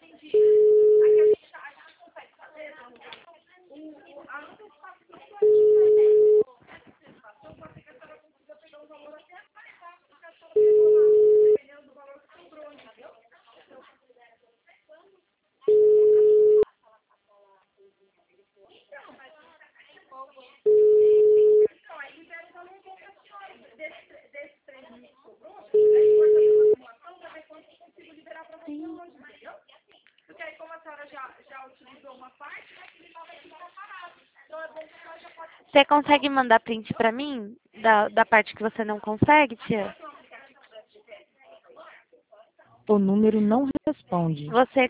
Sim. Você consegue mandar print pra mim da parte que você não consegue, tia? O número não responde. Você